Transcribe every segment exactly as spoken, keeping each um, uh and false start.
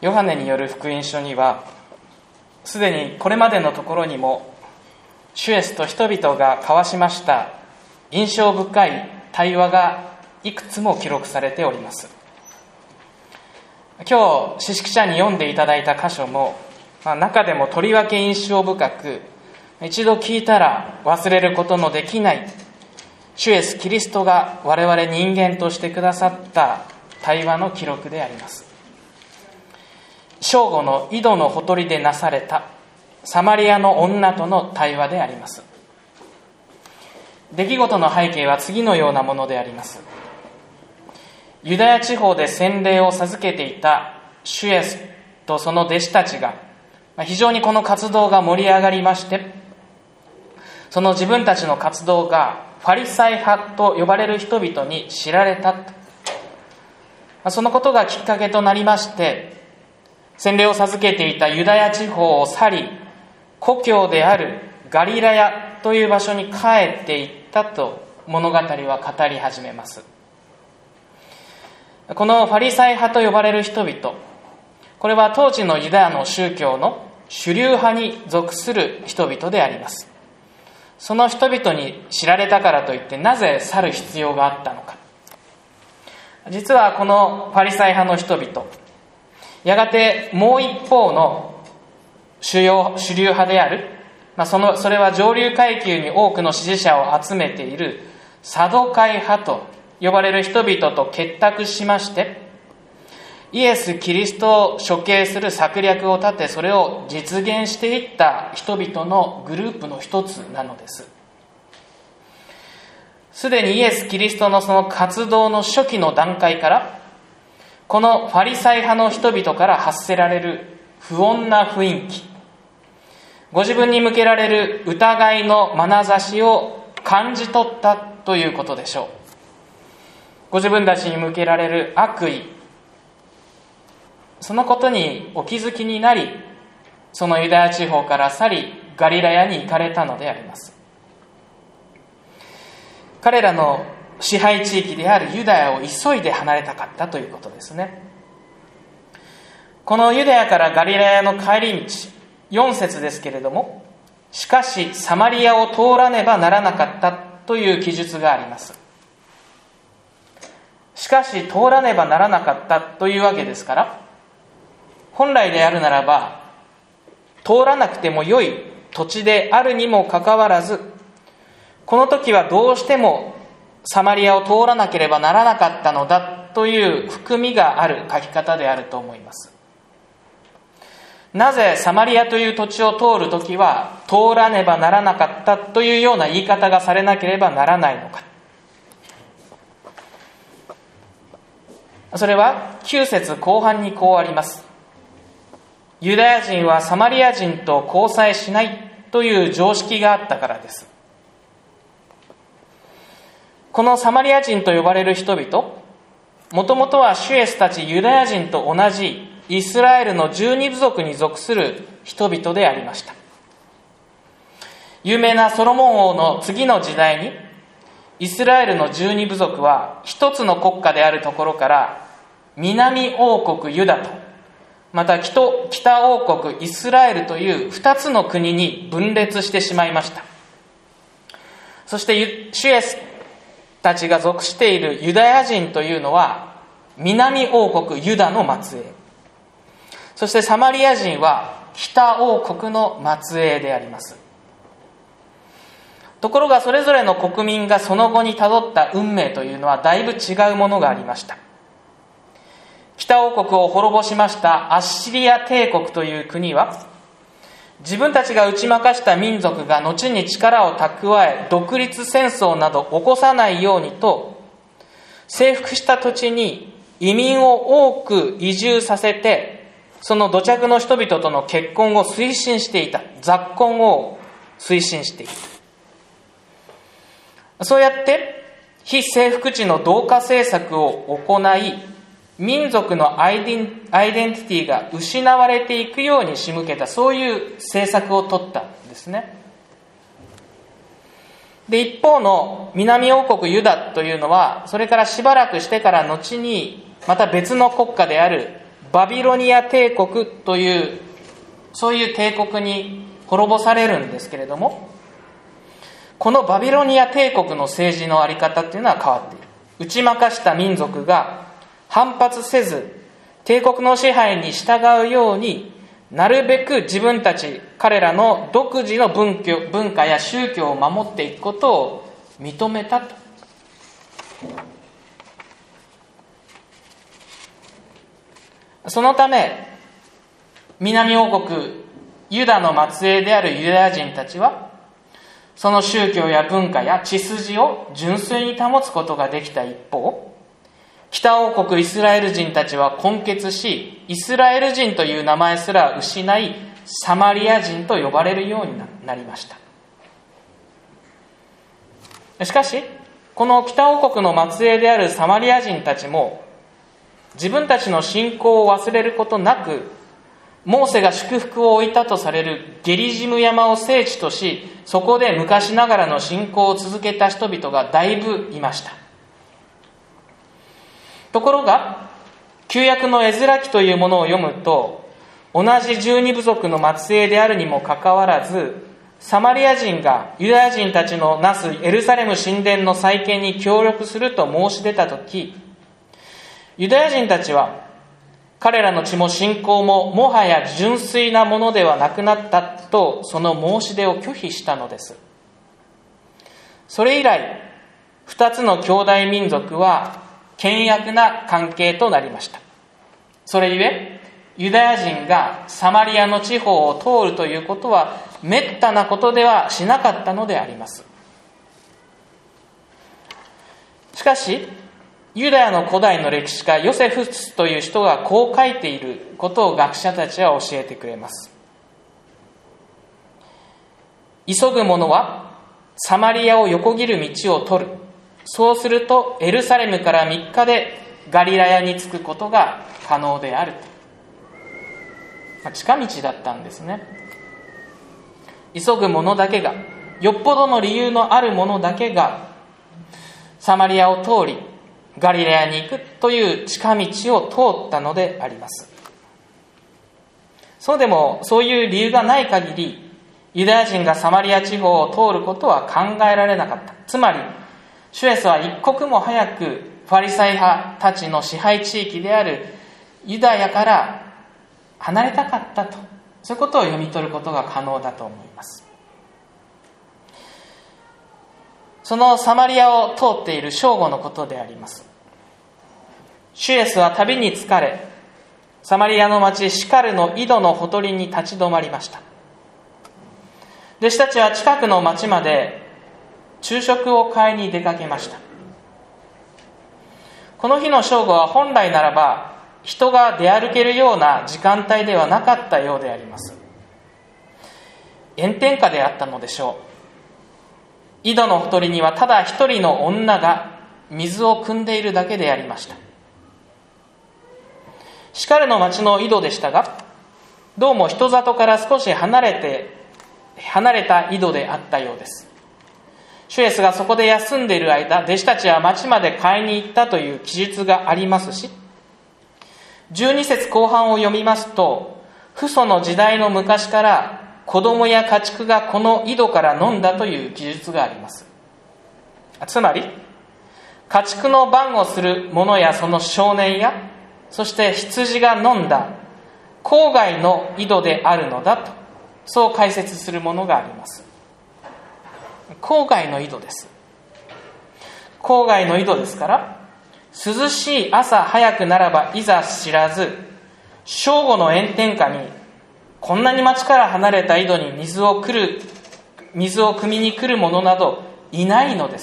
ヨハネによる福音書には、すでにこれまでのところにも主イエスと人々が交わしました印象深い対話がいくつも記録されております。今日詩式者に読んでいただいた箇所も、まあ、中でもとりわけ印象深く、一度聞いたら忘れることのできない主イエスキリストが我々人間としてくださった対話の記録であります。正午の井戸のほとりでなされたサマリアの女との対話であります。出来事の背景は次のようなものであります。ユダヤ地方で洗礼を授けていた主イエスとその弟子たちが非常にこの活動が盛り上がりまして、その自分たちの活動がファリサイ派と呼ばれる人々に知られたと。そのことがきっかけとなりまして、洗礼を授けていたユダヤ地方を去り、故郷であるガリラヤという場所に帰っていったと物語は語り始めます。このファリサイ派と呼ばれる人々、これは当時のユダヤの宗教の主流派に属する人々であります。その人々に知られたからといってなぜ去る必要があったのか。実はこのファリサイ派の人々、やがてもう一方の主要主流派である、まあ、そのそれは上流階級に多くの支持者を集めているサドカイ派と呼ばれる人々と結託しまして、イエス・キリストを処刑する策略を立て、それを実現していった人々のグループの一つなのです。すでにイエス・キリストのその活動の初期の段階から、このファリサイ派の人々から発せられる不穏な雰囲気、ご自分に向けられる疑いの眼差しを感じ取ったということでしょう。ご自分たちに向けられる悪意、そのことにお気づきになり、そのユダヤ地方から去りガリラヤに行かれたのであります。彼らの支配地域であるユダヤを急いで離れたかったということですね。このユダヤからガリラヤの帰り道、よん節ですけれども、しかしサマリアを通らねばならなかったという記述があります。しかし通らねばならなかったというわけですから、本来であるならば通らなくても良い土地であるにもかかわらず、この時はどうしてもサマリアを通らなければならなかったのだという含みがある書き方であると思います。なぜサマリアという土地を通るときは通らねばならなかったというような言い方がされなければならないのか。それはきゅう節後半にこうあります。ユダヤ人はサマリア人と交際しないという常識があったからです。このサマリア人と呼ばれる人々、もともとは主イエスたちユダヤ人と同じイスラエルの十二部族に属する人々でありました。有名なソロモン王の次の時代に、イスラエルの十二部族は一つの国家であるところから南王国ユダと、また 北, 北王国イスラエルという二つの国に分裂してしまいました。そして主イエスたちが属しているユダヤ人というのは南王国ユダの末裔、そしてサマリア人は北王国の末裔であります。ところがそれぞれの国民がその後にたどった運命というのはだいぶ違うものがありました。北王国を滅ぼしましたアッシリア帝国という国は、自分たちが打ち負かした民族が後に力を蓄え独立戦争など起こさないようにと、征服した土地に移民を多く移住させて、その土着の人々との結婚を推進していた、雑婚を推進していた。そうやって非征服地の同化政策を行い、民族のアイデン、アイデンティティが失われていくように仕向けた、そういう政策を取ったんですね。で、一方の南王国ユダというのは、それからしばらくしてから後にまた別の国家であるバビロニア帝国というそういう帝国に滅ぼされるんですけれども、このバビロニア帝国の政治の在り方っていうのは変わっている。打ち負かした民族が反発せず帝国の支配に従うように、なるべく自分たち彼らの独自の文教文化や宗教を守っていくことを認めたと。そのため南王国ユダの末裔であるユダヤ人たちは、その宗教や文化や血筋を純粋に保つことができた一方、北王国イスラエル人たちは根血し、イスラエル人という名前すら失い、サマリア人と呼ばれるようになりました。しかしこの北王国の末裔であるサマリア人たちも、自分たちの信仰を忘れることなく、モーセが祝福を置いたとされるゲリジム山を聖地とし、そこで昔ながらの信仰を続けた人々がだいぶいました。ところが旧約のエズラ記というものを読むと、同じ十二部族の末裔であるにもかかわらず、サマリア人がユダヤ人たちのなすエルサレム神殿の再建に協力すると申し出たとき、ユダヤ人たちは彼らの血も信仰ももはや純粋なものではなくなったと、その申し出を拒否したのです。それ以来二つの兄弟民族は険悪な関係となりました。それゆえユダヤ人がサマリアの地方を通るということはめったなことではしなかったのであります。しかしユダヤの古代の歴史家ヨセフスという人がこう書いていることを学者たちは教えてくれます。急ぐ者はサマリアを横切る道を取る。そうするとエルサレムからみっかでガリラヤに着くことが可能であると。まあ、近道だったんですね。急ぐ者だけが、よっぽどの理由のある者だけがサマリアを通りガリラヤに行くという近道を通ったのであります。そうでもそういう理由がない限り、ユダヤ人がサマリア地方を通ることは考えられなかった。つまり主イエスは一刻も早くファリサイ派たちの支配地域であるユダヤから離れたかったと、そういうことを読み取ることが可能だと思います。そのサマリアを通っている正午のことであります。主イエスは旅に疲れ、サマリアの町シカルの井戸のほとりに立ち止まりました。弟子たちは近くの町まで昼食を買いに出かけました。この日の正午は本来ならば人が出歩けるような時間帯ではなかったようであります。炎天下であったのでしょう。井戸のほとりにはただ一人の女が水を汲んでいるだけでありました。シカルの町の井戸でしたが、どうも人里から少し離れて離れた井戸であったようです。主イエスがそこで休んでいる間、弟子たちは町まで買いに行ったという記述がありますし、じゅうに節後半を読みますと、父祖の時代の昔から子供や家畜がこの井戸から飲んだという記述があります。つまり家畜の番をする者やその少年や、そして羊が飲んだ郊外の井戸であるのだと、そう解説するものがあります。郊外の井戸です。郊外の井戸ですから、涼しい朝早くならばいざ知らず、正午の炎天下にこんなに町から離れた井戸に水を来る水を汲みに来る者などいないのです。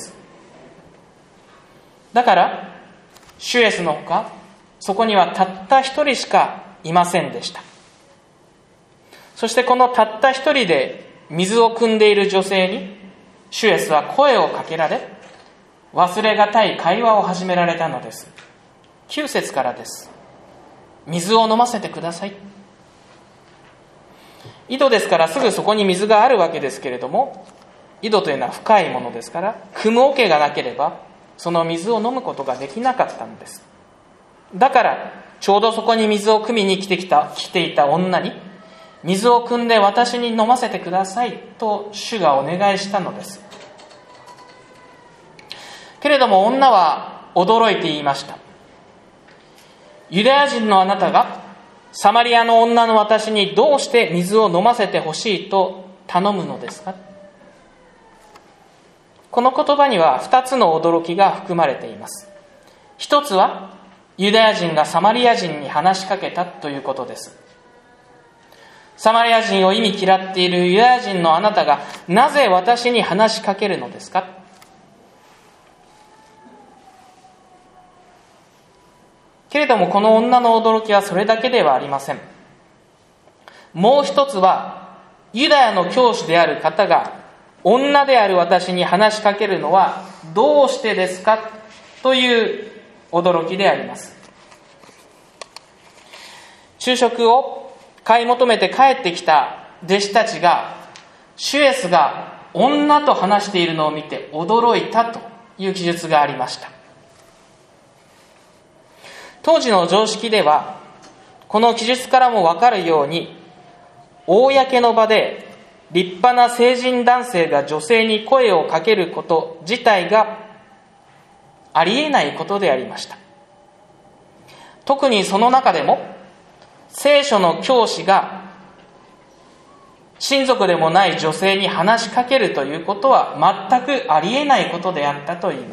だから主イエスのほかそこにはたった一人しかいませんでした。そしてこのたった一人で水を汲んでいる女性に主イエスは声をかけられ、忘れがたい会話を始められたのです。きゅう節からです。水を飲ませてください。井戸ですからすぐそこに水があるわけですけれども、井戸というのは深いものですから、汲む桶がなければその水を飲むことができなかったのです。だからちょうどそこに水を汲みに来てきた来ていた女に、水を汲んで私に飲ませてくださいと主がお願いしたのです。けれども女は驚いて言いました。ユダヤ人のあなたがサマリアの女の私にどうして水を飲ませてほしいと頼むのですか。この言葉には二つの驚きが含まれています。一つはユダヤ人がサマリア人に話しかけたということです。サマリア人を忌み嫌っているユダヤ人のあなたがなぜ私に話しかけるのですか。けれどもこの女の驚きはそれだけではありません。もう一つはユダヤの教師である方が女である私に話しかけるのはどうしてですかという驚きであります。昼食を買い求めて帰ってきた弟子たちがシュエスが女と話しているのを見て驚いたという記述がありました。当時の常識ではこの記述からも分かるように、公の場で立派な成人男性が女性に声をかけること自体がありえないことでありました。特にその中でも聖書の教師が親族でもない女性に話しかけるということは全くありえないことであったと言います。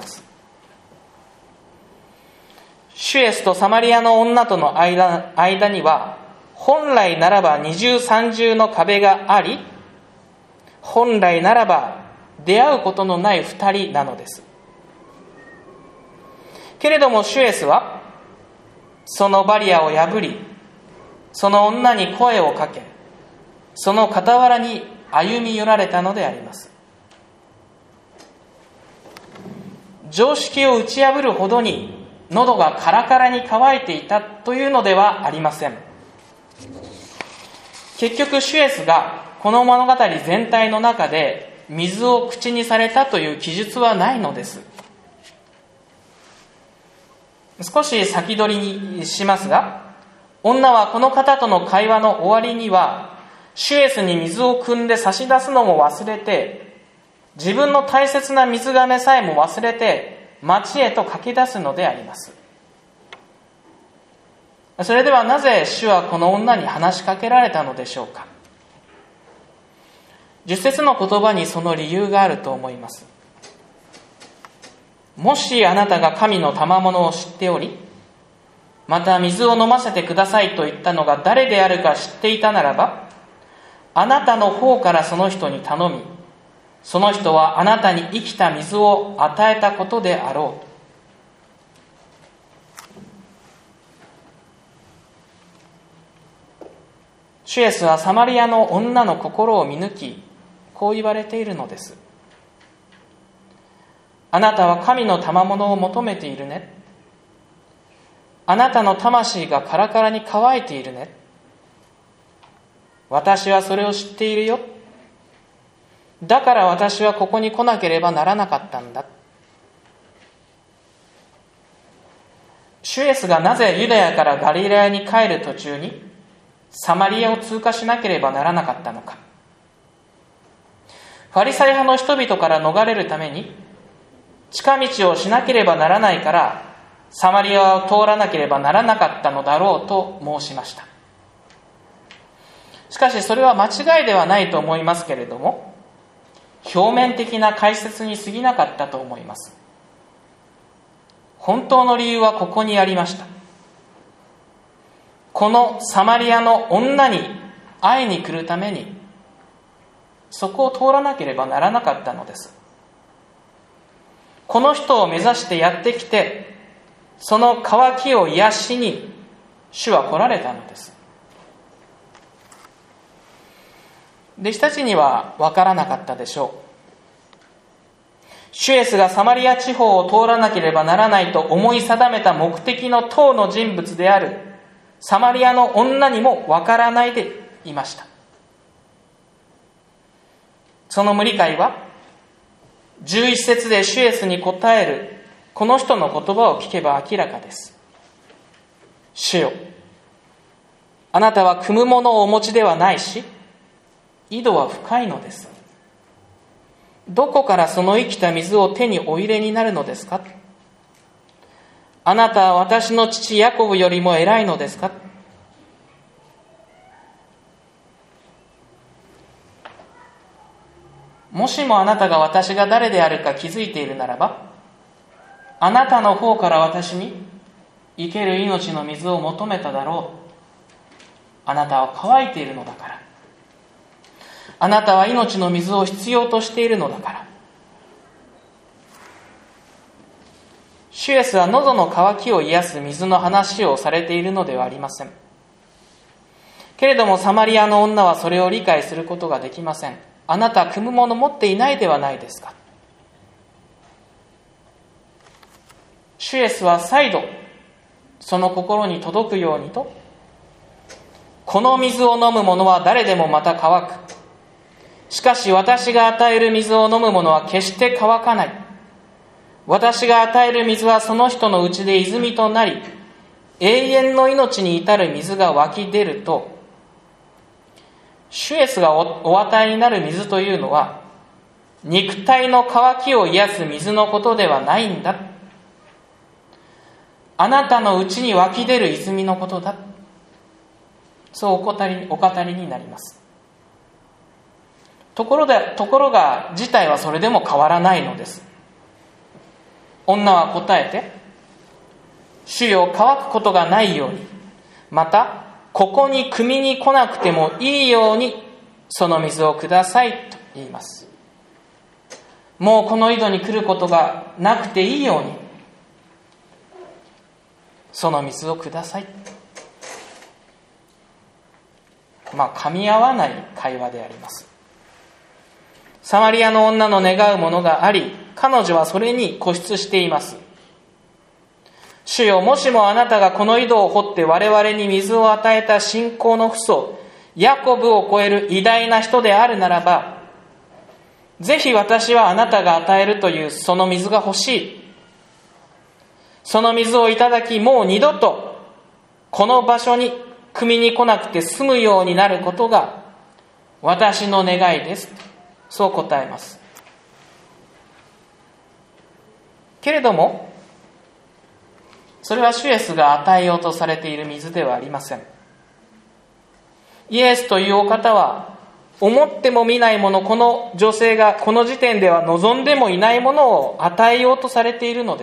シュエスとサマリアの女との 間, 間には本来ならば二重三重の壁があり、本来ならば出会うことのない二人なのです。けれどもシュエスはそのバリアを破り、その女に声をかけ、その傍らに歩み寄られたのであります。常識を打ち破るほどに喉がカラカラに乾いていたというのではありません。結局シュエスがこの物語全体の中で水を口にされたという記述はないのです。少し先取りにしますが、女はこの方との会話の終わりにはシュエスに水を汲んで差し出すのも忘れて、自分の大切な水がめさえも忘れて町へと駆け出すのであります。それではなぜ主はこの女に話しかけられたのでしょうか。十節の言葉にその理由があると思います。もしあなたが神の賜物を知っており、また水を飲ませてくださいと言ったのが誰であるか知っていたならば、あなたの方からその人に頼み、その人はあなたに生きた水を与えたことであろうと。シュエスはサマリアの女の心を見抜き、こう言われているのです。あなたは神の賜物を求めているね。あなたの魂がカラカラに乾いているね。私はそれを知っているよ。だから私はここに来なければならなかったんだ。シュエスがなぜユダヤからガリラヤに帰る途中にサマリアを通過しなければならなかったのか。ファリサイ派の人々から逃れるために近道をしなければならないからサマリアを通らなければならなかったのだろうと申しました。しかしそれは間違いではないと思いますけれども、表面的な解説に過ぎなかったと思います。本当の理由はここにありました。このサマリアの女に会いに来るためにそこを通らなければならなかったのです。この人を目指してやってきて、その渇きを癒しに主は来られたのです。弟子たちには分からなかったでしょう。シュエスがサマリア地方を通らなければならないと思い定めた目的の当の人物であるサマリアの女にも分からないでいました。その無理解はじゅういち節でシュエスに答えるこの人の言葉を聞けば明らかです。 主よ、あなたは汲むものをお持ちではないし、井戸は深いのです。どこからその生きた水を手にお入れになるのですか？あなたは私の父ヤコブよりも偉いのですか？もしもあなたが私が誰であるか気づいているならば、あなたの方から私に生ける命の水を求めただろう。あなたは乾いているのだから。あなたは命の水を必要としているのだから。主イエスは喉の渇きを癒す水の話をされているのではありません。けれどもサマリアの女はそれを理解することができません。あなたは汲むもの持っていないではないですか。主イエスは再度その心に届くようにと、この水を飲む者は誰でもまた乾く。しかし私が与える水を飲む者は決して乾かない。私が与える水はその人のうちで泉となり、永遠の命に至る水が湧き出ると、主イエスが お, お与えになる水というのは、肉体の渇きを癒す水のことではないんだ。あなたのうちに湧き出る泉のことだ。そうお語り、お語りになります。ところで、ところが事態はそれでも変わらないのです。女は答えて、主よ、乾くことがないように、またここに汲みに来なくてもいいようにその水をくださいと言います。もうこの井戸に来ることがなくていいようにその水をください。まあ噛み合わない会話であります。サマリアの女の願うものがあり、彼女はそれに固執しています。主よ、もしもあなたがこの井戸を掘って我々に水を与えた信仰の父祖ヤコブを超える偉大な人であるならば、ぜひ私はあなたが与えるというその水が欲しい。その水をいただき、もう二度とこの場所に汲みに来なくて済むようになることが私の願いです。そう答えます。けれどもそれは主イエスが与えようとされている水ではありません。イエスというお方は思ってもみないもの、この女性がこの時点では望んでもいないものを与えようとされているのです。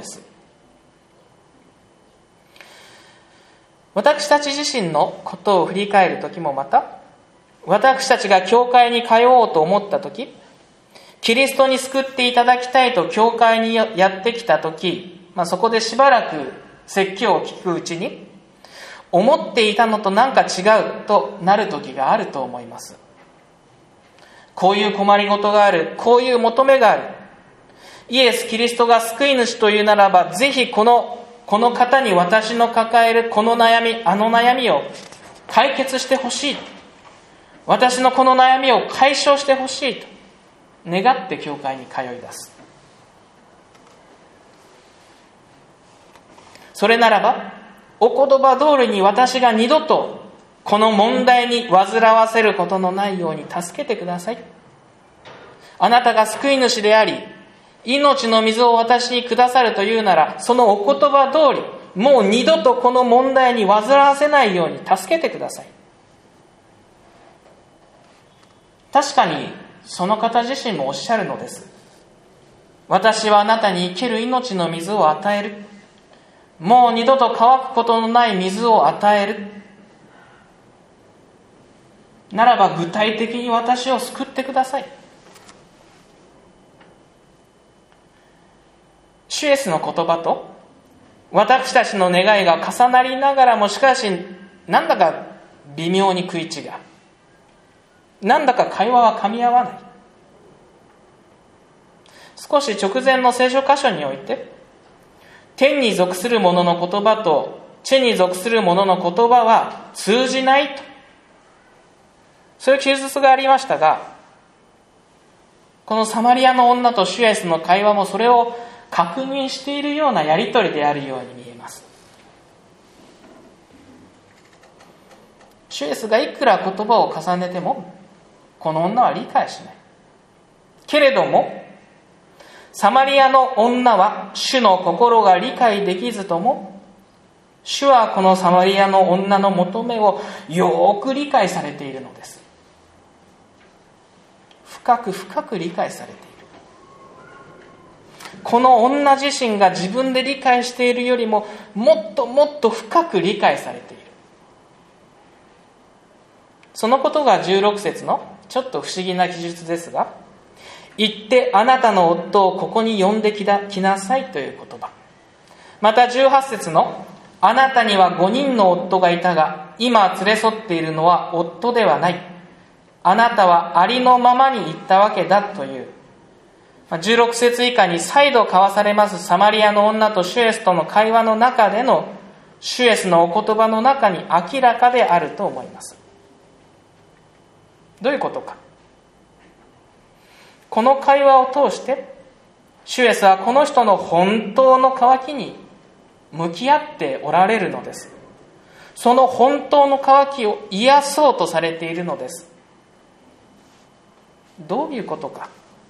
私たち自身のことを振り返るときもまた、私たちが教会に通おうと思ったとき、キリストに救っていただきたいと教会にやってきたとき、まあ、そこでしばらく説教を聞くうちに、思っていたのと何か違うとなる時があると思います。こういう困りごとがある、こういう求めがある、イエス・キリストが救い主というならば、ぜひこのこの方に私の抱えるこの悩み、あの悩みを解決してほしい、私のこの悩みを解消してほしいと願って教会に通い出す。それならばお言葉通りに私が二度とこの問題に煩わせることのないように助けてください。あなたが救い主であり、命の水を私にくださるというなら、そのお言葉通り、もう二度とこの問題に煩わせないように助けてください。確かにその方自身もおっしゃるのです。私はあなたに生ける命の水を与える。もう二度と乾くことのない水を与える。ならば具体的に私を救ってください。主イエスの言葉と私たちの願いが重なりながらも、しかしなんだか微妙に食い違う、なんだか会話は噛み合わない。少し直前の聖書箇所において、天に属する者の言葉と地に属する者の言葉は通じないと、そういう記述がありましたが、このサマリアの女と主イエスの会話もそれを確認しているようなやり取りであるように見えます。 主イエスがいくら言葉を重ねてもこの女は理解しない。けれどもサマリアの女は主の心が理解できずとも、主はこのサマリアの女の求めをよく理解されているのです。深く深く理解されている。この女自身が自分で理解しているよりももっともっと深く理解されている。そのことがじゅうろく節のちょっと不思議な記述ですが、行ってあなたの夫をここに呼んできなさいという言葉。またじゅうはち節のあなたにはごにんの夫がいたが今連れ添っているのは夫ではない、あなたはありのままに言ったわけだというじゅうろく節以下に再度交わされますサマリアの女とシュエスとの会話の中でのシュエスのお言葉の中に明らかであると思います。どういうことか。この会話を通してシュエスはこの人の本当の渇きに向き合っておられるのです。その本当の渇きを癒そうとされているのです。どういうことか。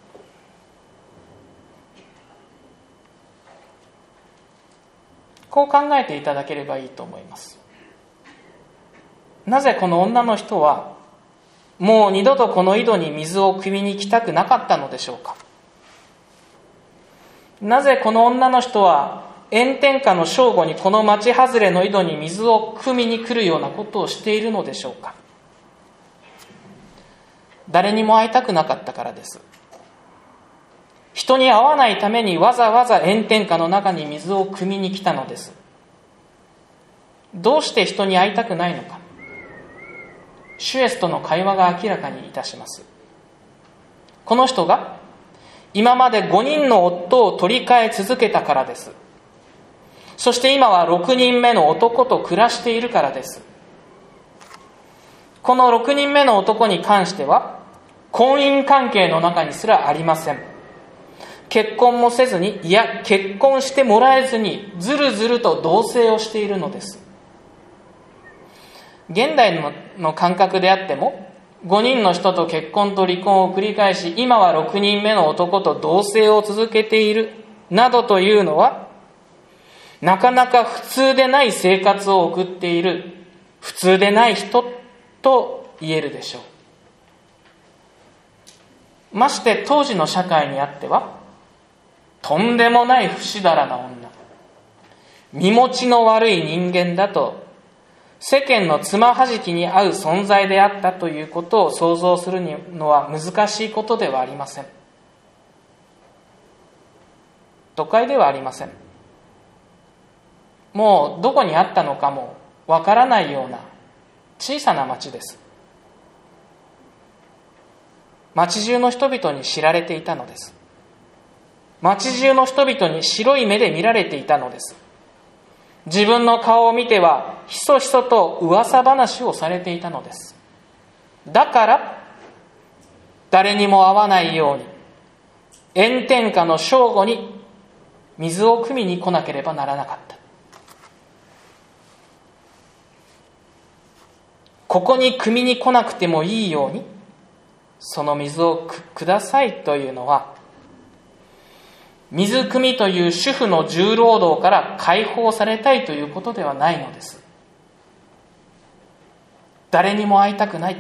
こう考えていただければいいと思います。なぜこの女の人はもう二度とこの井戸に水を汲みに来たくなかったのでしょうか。なぜこの女の人は炎天下の正午にこの町外れの井戸に水を汲みに来るようなことをしているのでしょうか。誰にも会いたくなかったからです。人に会わないためにわざわざ炎天下の中に水を汲みに来たのです。どうして人に会いたくないのか。シュエスとの会話が明らかにいたします。この人が今までごにんの夫を取り替え続けたからです。そして今はろくにんめの男と暮らしているからです。このろくにんめの男に関しては婚姻関係の中にすらありません。結婚もせずに、いや結婚してもらえずにずるずると同棲をしているのです。現代 の, の感覚であってもごにんの人と結婚と離婚を繰り返し、今はろくにんめの男と同棲を続けているなどというのは、なかなか普通でない生活を送っている普通でない人と言えるでしょう。まして当時の社会にあってはとんでもない不死だらな女、身持ちの悪い人間だと世間のつまはじきに合う存在であったということを想像するのは難しいことではありません。都会ではありません。もうどこにあったのかもわからないような小さな町です。町中の人々に知られていたのです。町中の人々に白い目で見られていたのです。自分の顔を見てはひそひそと噂話をされていたのです。だから誰にも会わないように炎天下の正午に水を汲みに来なければならなかった。ここに汲みに来なくてもいいようにその水をくださいというのは、水汲みという主婦の重労働から解放されたいということではないのです。誰にも会いたくない、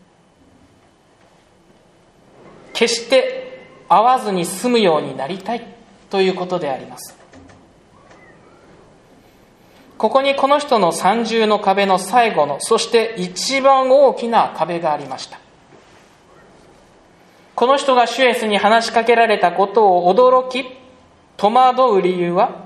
決して会わずに済むようになりたいということであります。ここにこの人の三重の壁の最後の、そして一番大きな壁がありました。この人がシュエスに話しかけられたことを驚き戸惑う理由は、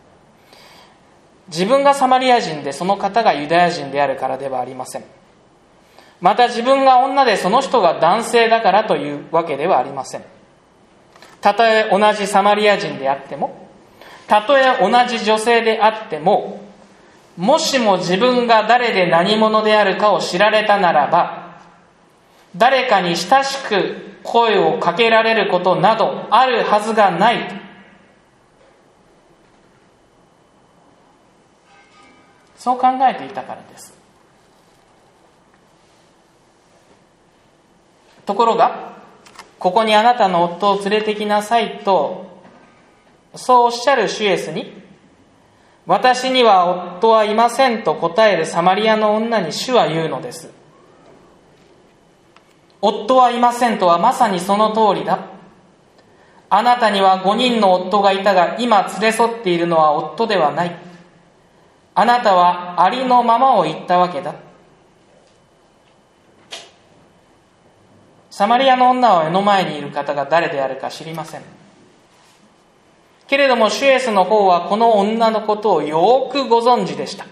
自分がサマリア人でその方がユダヤ人であるからではありません。また自分が女でその人が男性だからというわけではありません。たとえ同じサマリア人であっても、たとえ同じ女性であっても、もしも自分が誰で何者であるかを知られたならば、誰かに親しく声をかけられることなどあるはずがないと、そう考えていたからです。 ところがここにあなたの夫を連れてきなさいとそうおっしゃる主イエスに、私には夫はいませんと答えるサマリアの女に主は言うのです。夫はいませんとはまさにその通りだ。あなたにはごにんの夫がいたが、今連れ添っているのは夫ではない。あなたはありのままを言ったわけだ。サマリアの女は目の前にいる方が誰であるか知りません。けれども主イエスの方はこの女のことをよくご存知でした。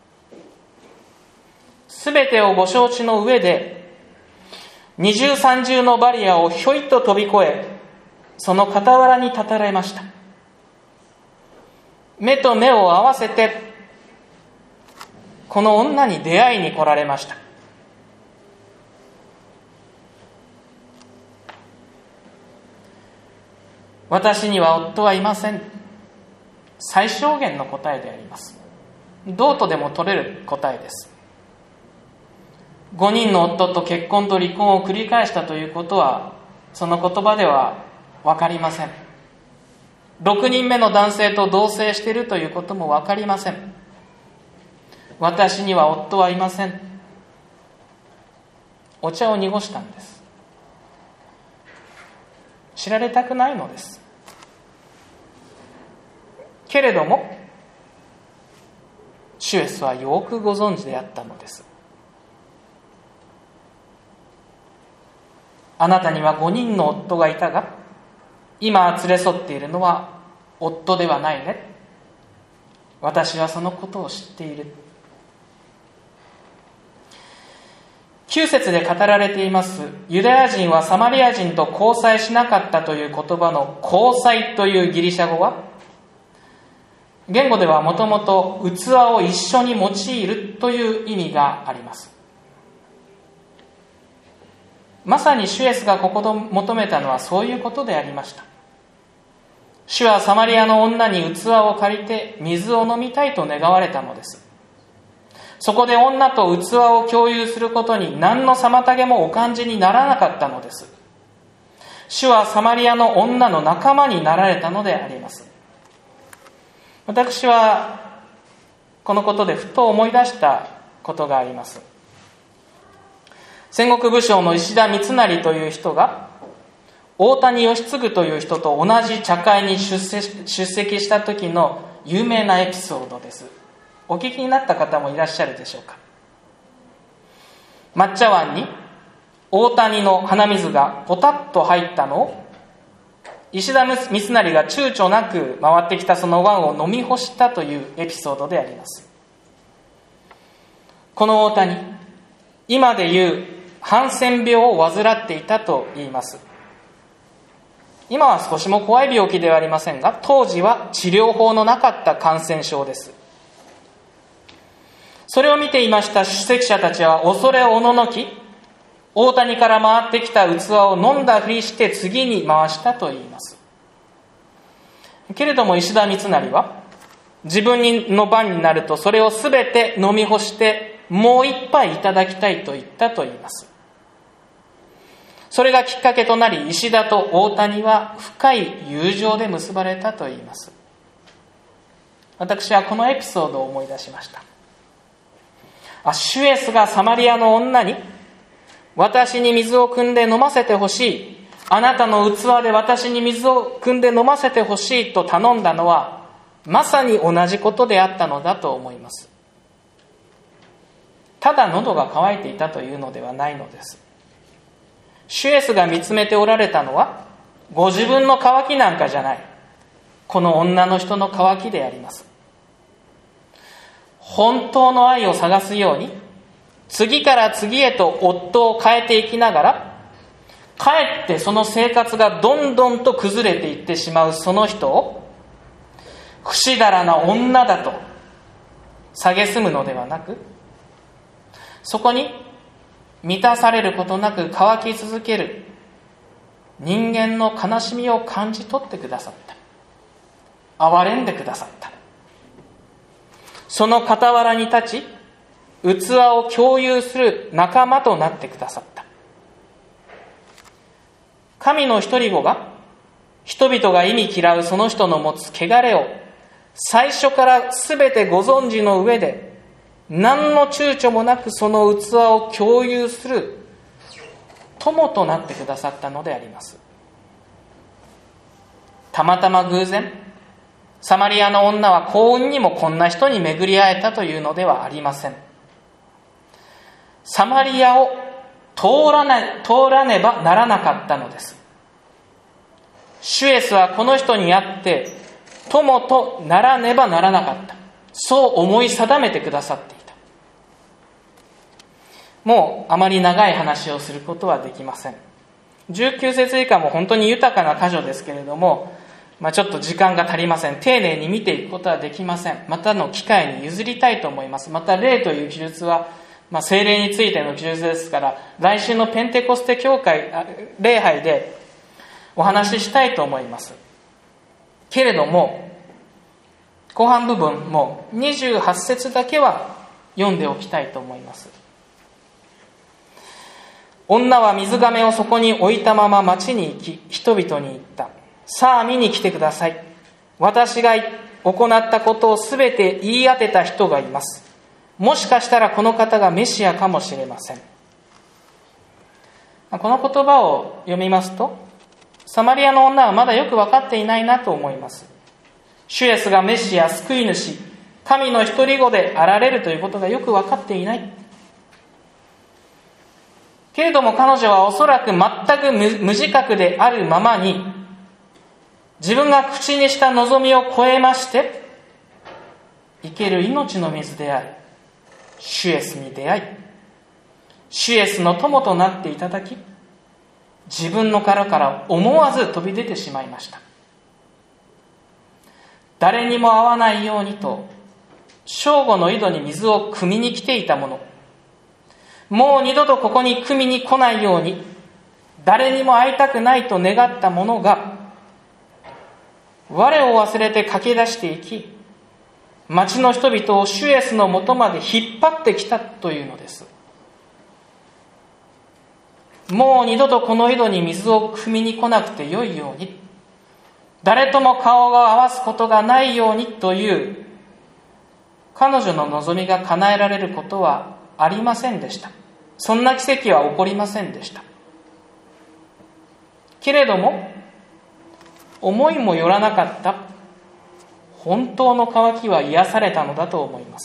すべてをご承知の上で、二重三重のバリアをひょいと飛び越え、その傍らに立たれました。目と目を合わせて、この女に出会いに来られました。私には夫はいません。最小限の答えであります。どうとでも取れる答えです。ごにんの夫と結婚と離婚を繰り返したということは、その言葉では分かりません。ろくにんめの男性と同棲しているということも分かりません。私には夫はいません。お茶を濁したんです。知られたくないのです。けれども主イエスはよくご存知であったのです。あなたにはごにんの夫がいたが、今連れ添っているのは夫ではないね。私はそのことを知っている。きゅう節で語られていますユダヤ人はサマリア人と交際しなかったという言葉の交際というギリシャ語は、言語ではもともと器を一緒に用いるという意味があります。まさに主イエスがここで求めたのはそういうことでありました。主はサマリアの女に器を借りて水を飲みたいと願われたのです。そこで女と器を共有することに何の妨げもお感じにならなかったのです。主はサマリアの女の仲間になられたのであります。私はこのことでふと思い出したことがあります。戦国武将の石田三成という人が大谷義次という人と同じ茶会に出席、出席した時の有名なエピソードです。お聞きになった方もいらっしゃるでしょうか。抹茶碗に大谷の鼻水がポタッと入ったのを石田三成が躊躇なく回ってきたその碗を飲み干したというエピソードであります。この大谷、今でいうハンセン病を患っていたと言います。今は少しも怖い病気ではありませんが、当時は治療法のなかった感染症です。それを見ていました出席者たちは恐れおののき、大谷から回ってきた器を飲んだふりして次に回したと言います。けれども石田三成は自分の番になるとそれをすべて飲み干してもう一杯いただきたいと言ったと言います。それがきっかけとなり石田と大谷は深い友情で結ばれたと言います。私はこのエピソードを思い出しました。あ、主イエスがサマリアの女に私に水を汲んで飲ませてほしい、あなたの器で私に水を汲んで飲ませてほしいと頼んだのはまさに同じことであったのだと思います。ただ喉が渇いていたというのではないのです。主イエスが見つめておられたのはご自分の渇きなんかじゃない、この女の人の渇きであります。本当の愛を探すように次から次へと夫を変えていきながら、かえってその生活がどんどんと崩れていってしまうその人をふしだらな女だと蔑むのではなく、そこに満たされることなく渇き続ける人間の悲しみを感じ取ってくださった。憐れんでくださった。その傍らに立ち器を共有する仲間となってくださった。 神の一人子が人々が忌み嫌うその人の持つ汚れを最初からすべてご存知の上で、何の躊躇もなくその器を共有する友となってくださったのであります。たまたま偶然、サマリアの女は幸運にもこんな人に巡り会えたというのではありません。サマリアを通らな、通らねばならなかったのです。主イエスはこの人に会って友とならねばならなかった、そう思い定めてくださっていた。もうあまり長い話をすることはできません。じゅうきゅう節以下も本当に豊かな箇所ですけれども、まあ、ちょっと時間が足りません。丁寧に見ていくことはできません。またの機会に譲りたいと思います。また霊という記述は、まあ、聖霊についての記述ですから、来週のペンテコステ教会礼拝でお話ししたいと思います。けれども後半部分もにじゅうはち節だけは読んでおきたいと思います。女は水がめをそこに置いたまま町に行き、人々に言った。さあ見に来てください。私が行ったことをすべて言い当てた人がいます。もしかしたらこの方がメシアかもしれません。この言葉を読みますと、サマリアの女はまだよく分かっていないなと思います。主イエスがメシア、救い主、神の一人子であられるということがよく分かっていない。けれども彼女はおそらく全く 無, 無自覚であるままに、自分が口にした望みを超えまして生ける命の水である主イエスに出会い、主イエスの友となっていただき、自分の殻から思わず飛び出てしまいました。誰にも会わないようにと正午の井戸に水を汲みに来ていたもの、もう二度とここに汲みに来ないように誰にも会いたくないと願ったものが、我を忘れて駆け出していき、町の人々を主イエスのもとまで引っ張ってきたというのです。もう二度とこの井戸に水を汲みに来なくてよいように、誰とも顔を合わすことがないようにという彼女の望みが叶えられることはありませんでした。そんな奇跡は起こりませんでした。けれども思いもよらなかった本当の渇きは癒されたのだと思います。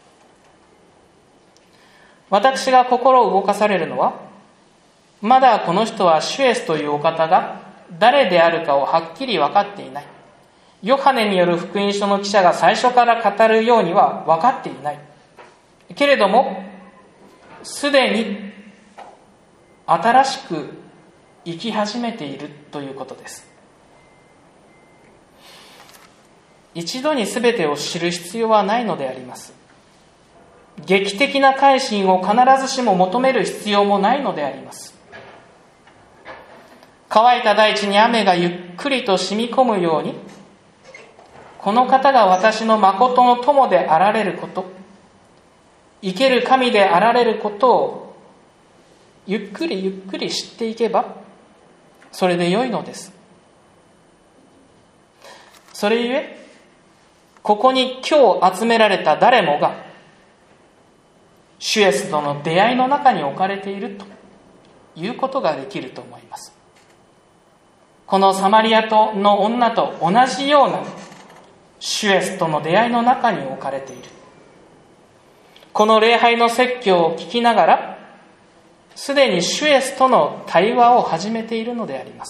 私が心を動かされるのは、まだこの人は主イエスというお方が誰であるかをはっきり分かっていない。ヨハネによる福音書の記者が最初から語るようには分かっていない。けれどもすでに新しく生き始めているということです。一度に全てを知る必要はないのであります。劇的な改心を必ずしも求める必要もないのであります。乾いた大地に雨がゆっくりと染み込むように、この方が私の誠の友であられること、生ける神であられることをゆっくりゆっくり知っていけばそれでよいのです。それゆえここに今日集められた誰もが主イエスとの出会いの中に置かれているということができると思います。このサマリアの女と同じような主イエスとの出会いの中に置かれている。この礼拝の説教を聞きながらすでに主イエスとの対話を始めているのであります。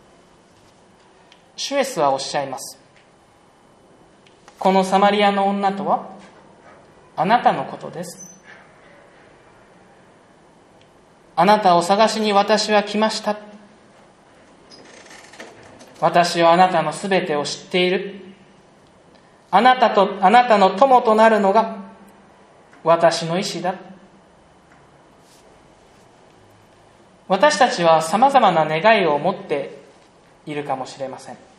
主イエスはおっしゃいます。このサマリアの女とはあなたのことです。あなたを探しに私は来ました。私はあなたのすべてを知っている。あなたとあなたの友となるのが私の意志だ。私たちはさまざまな願いを持っているかもしれません。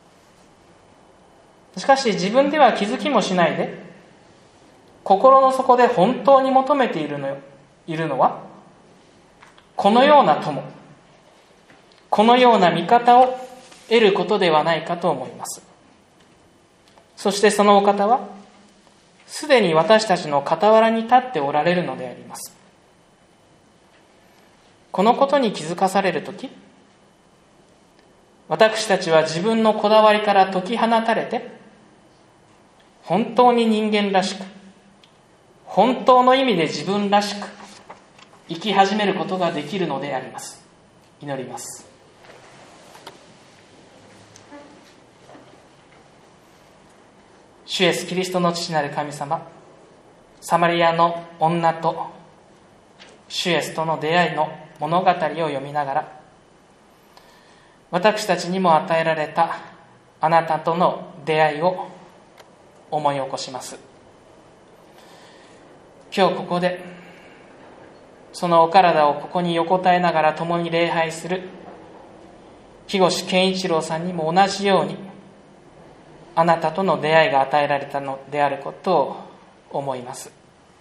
しかし自分では気づきもしないで心の底で本当に求めているの、いるのはこのような友、 このような見方を得ることではないかと思います。そしてそのお方はすでに私たちの傍らに立っておられるのであります。このことに気づかされるとき、私たちは自分のこだわりから解き放たれて、本当に人間らしく、本当の意味で自分らしく生き始めることができるのであります。祈ります。主イエスキリストの父なる神様、サマリアの女と主イエスとの出会いの物語を読みながら、私たちにも与えられたあなたとの出会いを思い起こします。今日ここでそのお体をここに横たえながら共に礼拝する日越健一郎さんにも同じようにあなたとの出会いが与えられたのであることを思います。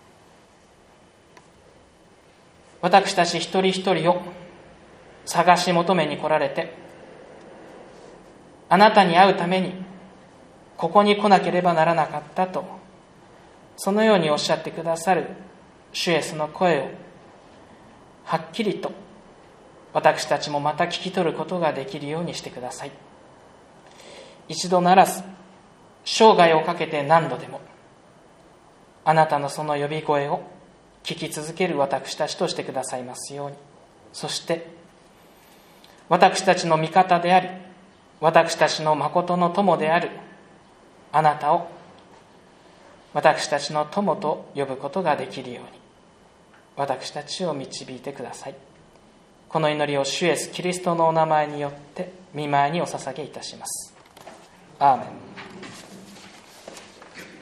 私たち一人一人を探し求めに来られて、あなたに会うためにここに来なければならなかったと、そのようにおっしゃってくださる主イエスの声をはっきりと私たちもまた聞き取ることができるようにしてください。一度ならず生涯をかけて何度でもあなたのその呼び声を聞き続ける私たちとしてくださいますように。そして私たちの味方であり、私たちの誠の友であるあなたを私たちの友と呼ぶことができるように私たちを導いてください。この祈りを主イエスキリストのお名前によって御前にお捧げいたします。アーメン。